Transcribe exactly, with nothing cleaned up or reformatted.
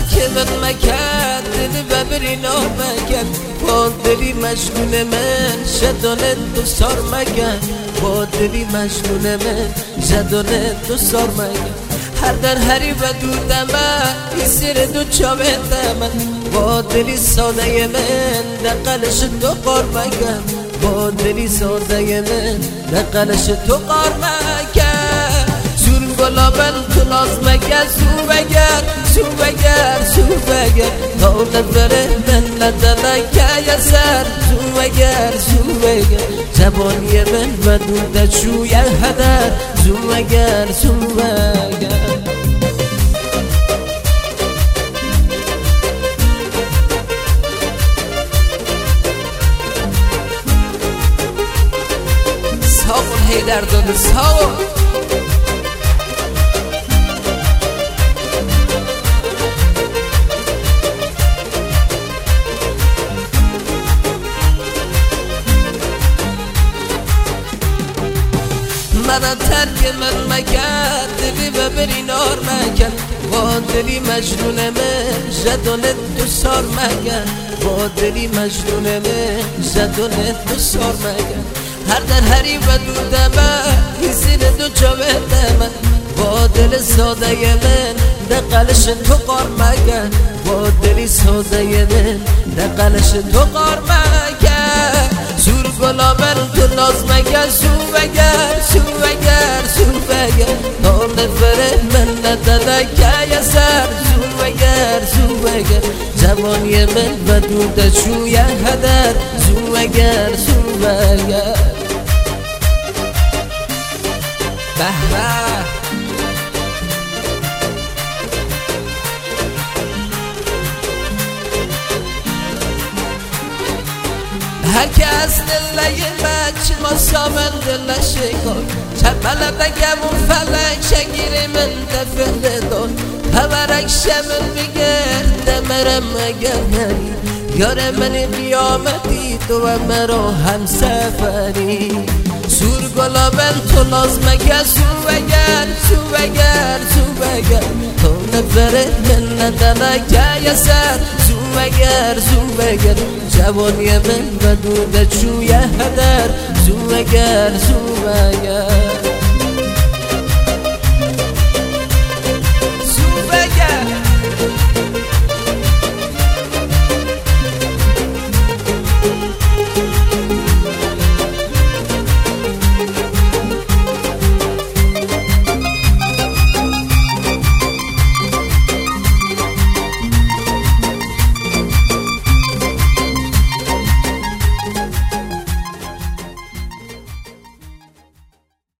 که من مکد دل ببری نامکد با دلی مجنون من شدانه دو سار مگن با دلی مجنون من شدانه دو سار مگن هر در هری و دودم ای سر دو چاوه دمن با دلی ساده من دقلش دو قار مگن با دلی ساده من دقلش دو قار مگن زور گلابن تو ناز مگر زو بگر زو بگر زو بگر تا نفره من ندنه که سر زو بگر زو بگر زبانی من و دود شوی هدر زو بگر زو بگر ساقون هیدر داده ساقون من ترک من مکد دلی ببری نار مکد با دلی مجنون من جدانت دو سار مگن با دلی مجنون من جدانت دو سار مگن هر در هری و دودم این زیر دو جاوه دمن با دل ساده من دقلش تو قار مگن با دلی ساده من دقلش تو قار مگن زور گلابر تو ناز مگر زو بگر زو بگر زو بگر تا نفره من ندنه که سر زو بگر زو بگر جوانی من و دود شوی هدر زو بگر زو بگر بهره هر که از دل یه بچه ما سامن دل شکار چپل بگمون فلک شگیر من دفل دار هورک شمن بگرد مرم مگمری یار من قیامتی تو و مرا هم سفری سور گلابن تو ناز مگه سو بگر سو بگر سو بگر تو نفره من ندنه که سر سو بگر سو بگر جوانی من و دود شوی هدر سو بگر سو بگر